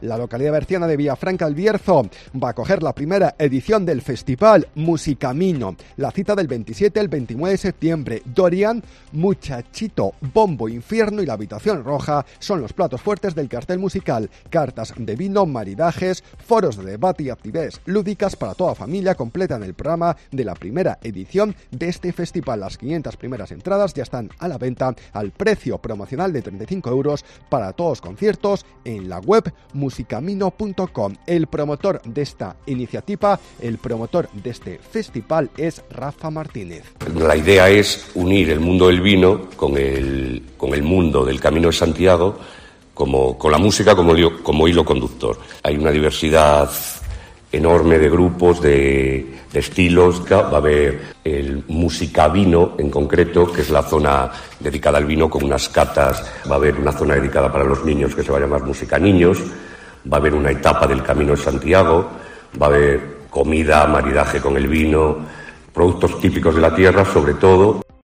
La localidad berciana de Villafranca del Bierzo va a acoger la primera edición del festival Musicamino. La cita del 27 al 29 de septiembre. Dorian, Muchachito, Bombo Infierno y La Habitación Roja son los platos fuertes del cartel musical. Cartas de vino, maridajes, foros de debate y actividades lúdicas para toda familia completan el programa de la primera edición de este festival. Las 500 primeras entradas ya están a la venta al precio promocional de 35 euros para todos los conciertos en la web musicamino.com. El promotor de esta iniciativa, el promotor de este festival es Rafa Martínez. La idea es unir el mundo del vino con el mundo del Camino de Santiago, con la música como hilo conductor. Hay una diversidad enorme de grupos, de estilos. Va a haber el Musicavino en concreto, que es la zona dedicada al vino con unas catas. Va a haber una zona dedicada para los niños que se va a llamar Música Niños. Va a haber una etapa del Camino de Santiago. Va a haber comida, maridaje con el vino, productos típicos de la tierra sobre todo.